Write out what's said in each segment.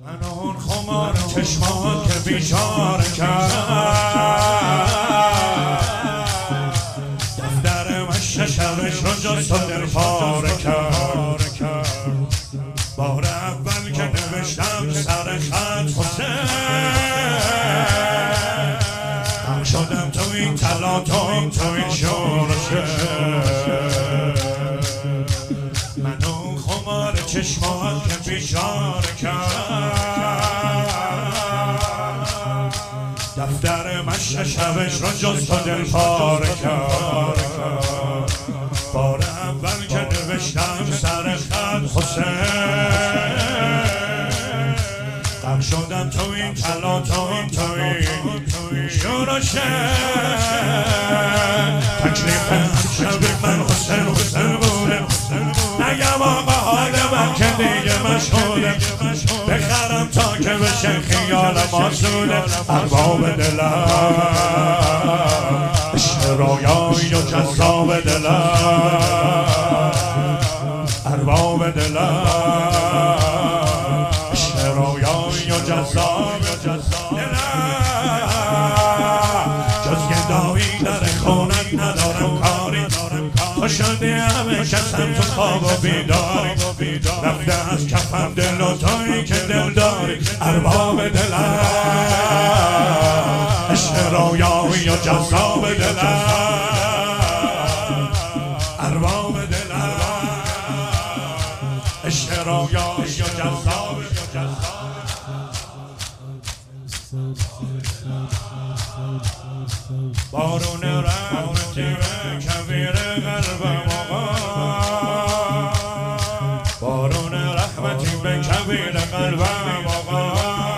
من اون خمار چشمان که بیچاره کرد دفتر مشت شبش رو جست و دل پاره کرد. بار اول که نوشتم سر خط حسین هم شدم تو این تلاطم تو این شورشه. من اون خمار چشمان که بیچاره کرد دفتر مشت شبش رو جست و دل پاره کرد. بار اول که نوشتم سر خط حسین غرق شدم تو این تلاطم تو این شورشه. تکلیف شب من حسین بوده نگم آقا حال من که دیگه مشهوده بخرم تا که بشه خیالم آسوده. ارباب دلم عشق رویایی و جذاب دلم ارباب دلم عشق رویایی و جذاب دلم جز گدایی در خونت ندارم کاری تو شدی همه کسم تو خواب و بیداری رفته از کفم دل و تویی که دل داری. ارباب دلم عشق رویایی و جذاب دلم ارباب دلم عشق رویایی و جذاب. بارون رحمتی به کویر قلبم آقا بارون رحمتی به کویر قلبم آقا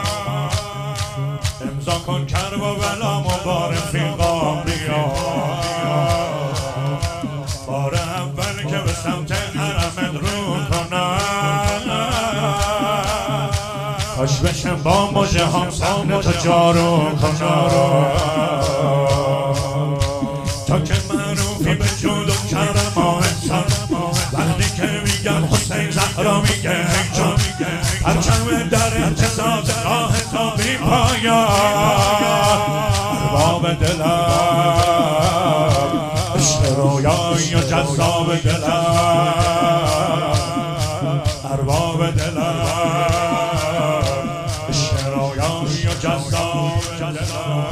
امضا کن کرب و بلام و بار فیقام بیا. بار اول که به سمت حرمت رو کنم کاش بشم با مژه هم صحنه تو جارو کنم تا که معروفی به جود و کرم آهستان وقتی که میگم حسین زهرا میگه ای جان پرچم در اهتزاز راه تا بی پایان. ارباب دلم عشق رویایی و جذاب دلم ارباب دلم عشق رویایی و جذاب دلم.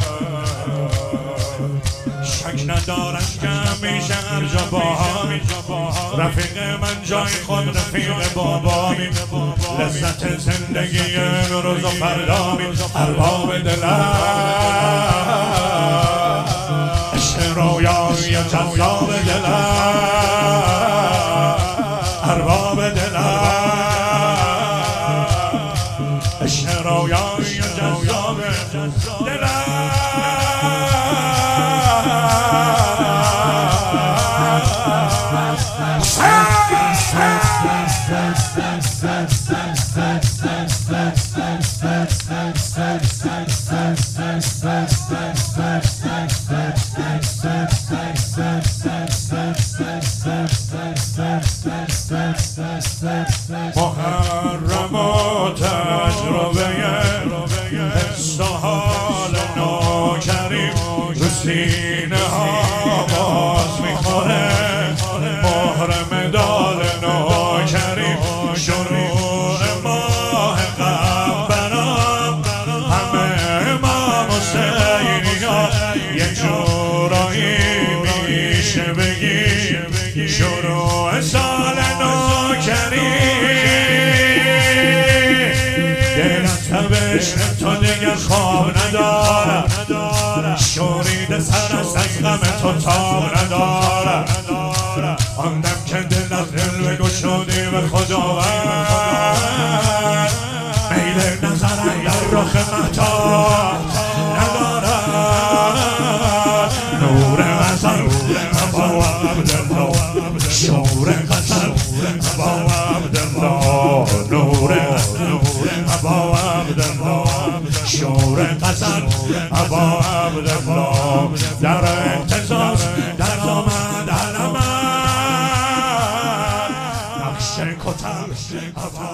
شک ندارم که همیشه هر جا باهامی رفیق من جای خود رفیق بابامی لذت زندگی روز و فردامی. ارباب دلم عشق رویایی و جذاب دلم ارباب دلم عشق رویایی و جذاب دلم. محرم و تجربه حس و حال نوکریم رو سینه ها باز میخوره. مهر مدال نوکریم شروع ماه قمرم همه امام حسینی ها یه جورایی میشه بگی شروع سال نوکریم. دلت تو دیگر خواب ندارم شورید سر از غم تو تاب ندارم آن دم که دل از دل بگو شدی به خداوند میل نظرم در رخ مهتاب ندارم. نور غزل ابا عبدالله شور غزل ابا عبدالله نور ابا عبدالله شور غزل ابا عبدالله در اهتزاز در آمد علمم نقش کتم